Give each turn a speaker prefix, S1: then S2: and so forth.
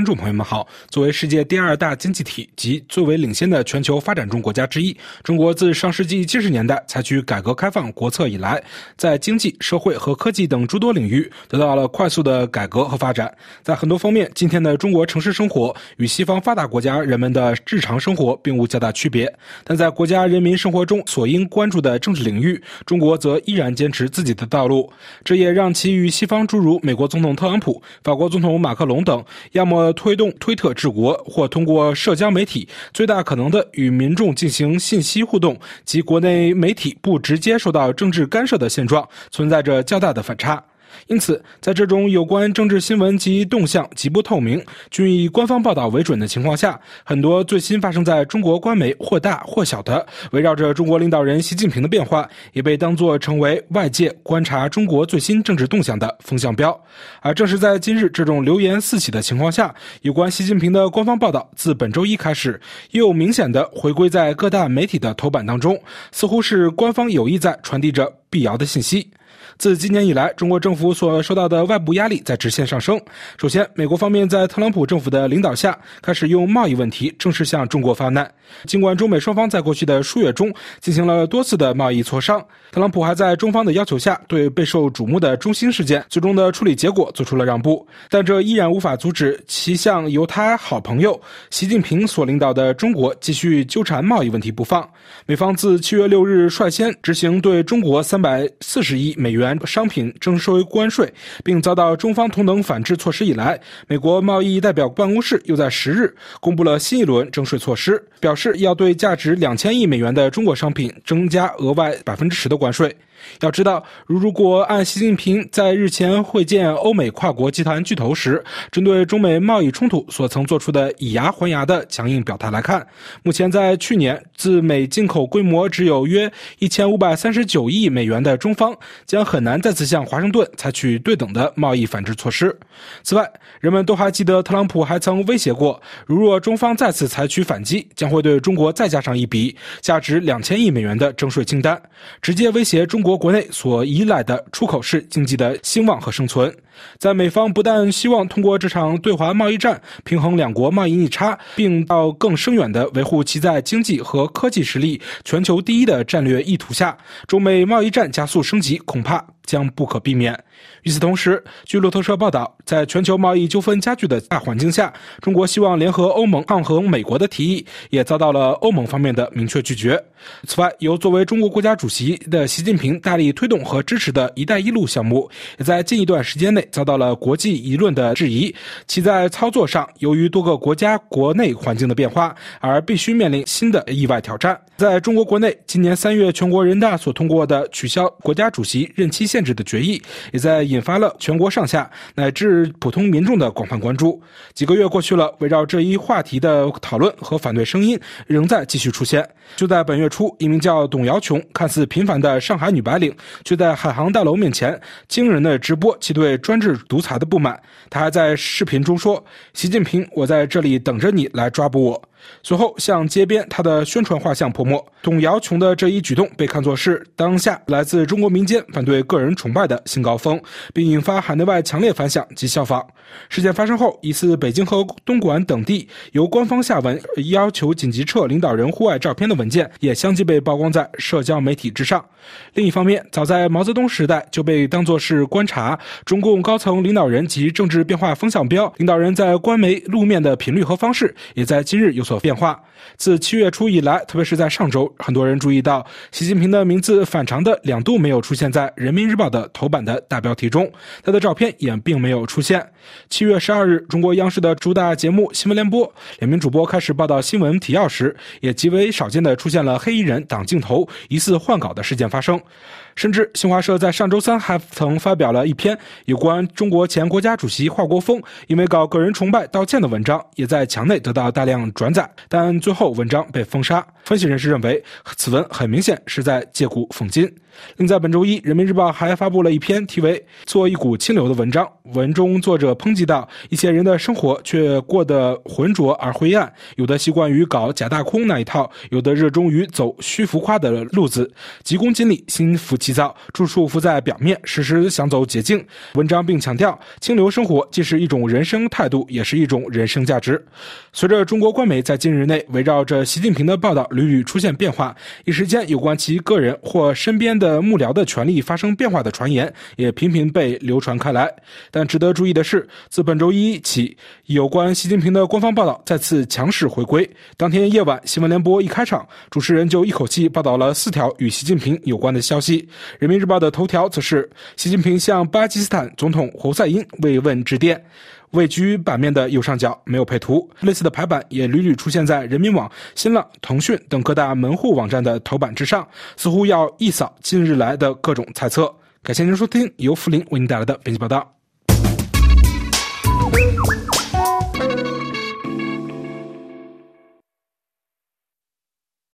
S1: 众朋友们好，作为世界第二大经济体及最为领先的全球发展中国家之一，中国自上世纪70年代采取改革开放国策以来，在经济、社会和科技等诸多领域得到了快速的改革和发展。在很多方面，今天的中国城市生活与西方发达国家人们的日常生活并无较大区别，但在国家人民生活中所应关注的政治领域，中国则依然坚持自己的道路。这也让其与西方诸如美国总统特朗普、法国总统马克龙等，要么推动推特治国，或通过社交媒体最大可能的与民众进行信息互动，及国内媒体不直接受到政治干涉的现状，存在着较大的反差。因此，在这种有关政治新闻及动向极不透明、均以官方报道为准的情况下，很多最新发生在中国官媒或大或小的围绕着中国领导人习近平的变化，也被当作成为外界观察中国最新政治动向的风向标。而正是在今日这种流言四起的情况下，有关习近平的官方报道自本周一开始，又明显地回归在各大媒体的头版当中，似乎是官方有意在传递着辟谣的信息。自今年以来，中国政府所受到的外部压力在直线上升。首先，美国方面在特朗普政府的领导下，开始用贸易问题正式向中国发难。尽管中美双方在过去的数月中进行了多次的贸易磋商，特朗普还在中方的要求下，对备受瞩目的中兴事件最终的处理结果做出了让步，但这依然无法阻止其向由他好朋友习近平所领导的中国继续纠缠贸易问题不放。美方自7月6日率先执行对中国340亿美元商品征收关税，并遭到中方同等反制措施以来，美国贸易代表办公室又在10日公布了新一轮征税措施，表示要对价值2000亿美元的中国商品增加额外10%的关税。要知道，如果按习近平在日前会见欧美跨国集团巨头时，针对中美贸易冲突所曾做出的以牙还牙的强硬表态来看，目前在去年自美进口规模只有约1539亿美元的中方，将很难再次向华盛顿采取对等的贸易反制措施。此外，人们都还记得特朗普还曾威胁过，如若中方再次采取反击，将会对中国再加上一笔价值2000亿美元的征税清单，直接威胁中国国内所依赖的出口式经济的兴旺和生存。在美方不但希望通过这场对华贸易战平衡两国贸易逆差，并到更深远地维护其在经济和科技实力全球第一的战略意图下，中美贸易战加速升级恐怕将不可避免。与此同时，据路透社报道，在全球贸易纠纷加剧的大环境下，中国希望联合欧盟抗衡美国的提议，也遭到了欧盟方面的明确拒绝。此外，由作为中国国家主席的习近平大力推动和支持的一带一路项目，也在近一段时间内遭到了国际舆论的质疑，其在操作上由于多个国家国内环境的变化，而必须面临新的意外挑战。在中国国内，今年3月全国人大所通过的取消国家主席任期限制的决议，也在引发了全国上下乃至普通民众的广泛关注。几个月过去了，围绕这一话题的讨论和反对声音仍在继续出现。就在本月初，一名叫董瑶琼看似平凡的上海女白领，却在海航大楼面前惊人的直播其对专制独裁的不满。她还在视频中说：“习近平，我在这里等着你来抓捕我。”随后向街边他的宣传画像泼墨。董瑶琼的这一举动被看作是当下来自中国民间反对个人崇拜的新高峰，并引发海内外强烈反响及效仿。事件发生后，疑似北京和东莞等地由官方下文要求紧急撤领导人户外照片的文件也相继被曝光在社交媒体之上。另一方面，早在毛泽东时代就被当作是观察中共高层领导人及政治变化风向标，领导人在官媒露面的频率和方式也在今日有所变化。自7月初以来，特别是在上周，很多人注意到习近平的名字反常的2度没有出现在人民日报的头版的大标题中，他的照片也并没有出现。7月12日，中国央视的主打节目新闻联播2名主播开始报道新闻提要时，也极为少见地出现了黑衣人挡镜头疑似换稿的事件发生。甚至新华社在上周3还曾发表了一篇有关中国前国家主席华国锋因为搞个人崇拜道歉的文章，也在墙内得到大量转载，但最后文章被封杀。分析人士认为，此文很明显是在借古讽今。 另在本周一，人民日报还发布了一篇题为《做一股清流》的文章，文中作者抨击到一些人的生活却过得浑浊而灰暗，有的习惯于搞假大空那一套，有的热衷于走虚浮夸的路子，急功近利，心浮气躁，处处浮在表面，时时想走捷径。文章并强调，清流生活既是一种人生态度，也是一种人生价值。随着中国官媒在近日内围绕着习近平的报道屡屡出现变化，一时间有关其个人或身边的幕僚的权力发生变化的传言也频频被流传开来。但值得注意的是，自本周一起，有关习近平的官方报道再次强势回归。当天夜晚，新闻联播一开场，主持人就一口气报道了4条与习近平有关的消息。人民日报的头条则是习近平向巴基斯坦总统侯赛因慰问致电，位居版面的右上角，没有配图。类似的排版也屡屡出现在人民网、新浪、腾讯等各大门户网站的头版之上，似乎要一扫近日来的各种猜测。感谢您收听由福林为您带来的本期报道。